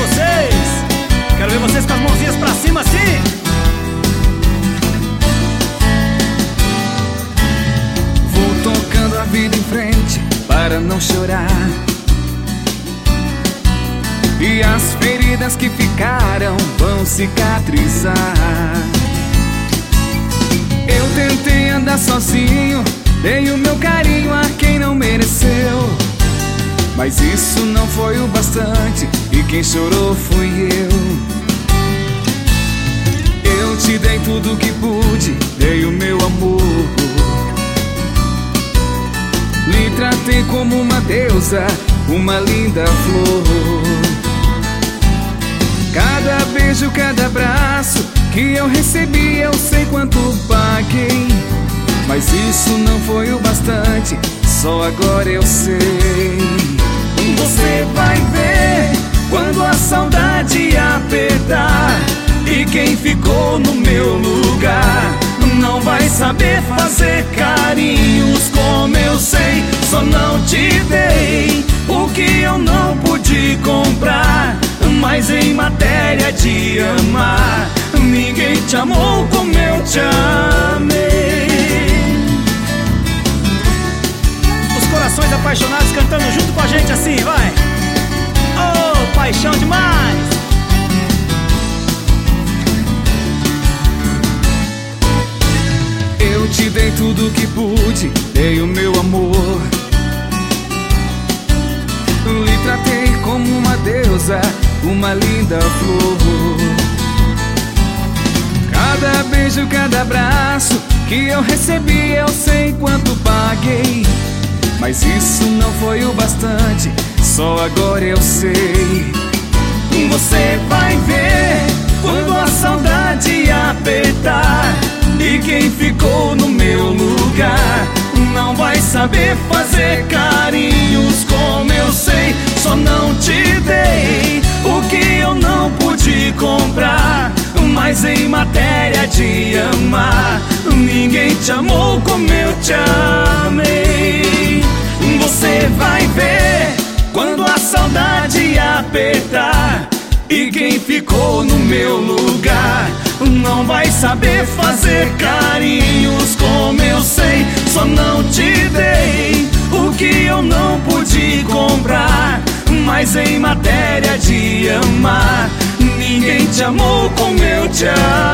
vocês. Quero ver vocês com as mãozinhas pra cima assim. Vou tocando a vida em frente para não chorar, e as feridas que ficaram vão cicatrizar. Eu tentei andar sozinho, dei o meu carinho a quem não mereceu, mas isso não foi o bastante, e quem chorou fui eu. Eu te dei tudo que pude, dei o meu amor, lhe tratei como uma deusa, uma linda flor. Cada beijo, cada abraço que eu recebi, eu sei quanto paguei, mas isso não foi o bastante, só agora eu sei. Você vai ver quando a saudade apertar, e quem ficou no meu lugar não vai saber fazer carinhos como eu sei. Só não te dei o que eu não pude comprar, mas em matéria de amar, ninguém te amou como eu te amei. Os corações apaixonados cantando junto com a gente assim, vai. Oh, paixão demais. Eu te dei tudo que pude, dei o meu amor, lhe tratei como uma deusa, uma linda flor. Cada beijo, cada abraço que eu recebi, eu sei quanto paguei, mas isso não foi o bastante, só agora eu sei. Você vai ver quando a saudade apertar, e quem ficou no meu lugar não vai saber fazer carinhos como eu sei. Só não te dei o que eu não pude comprar, mas em matéria de amar, ninguém te amou como eu te amei. Você vai ver quando a saudade apertar, e quem ficou no meu lugar não vai saber fazer carinhos como eu sei. Só não te dei o que eu não pude comprar, mas em matéria de amar, ninguém te amou como eu te amei.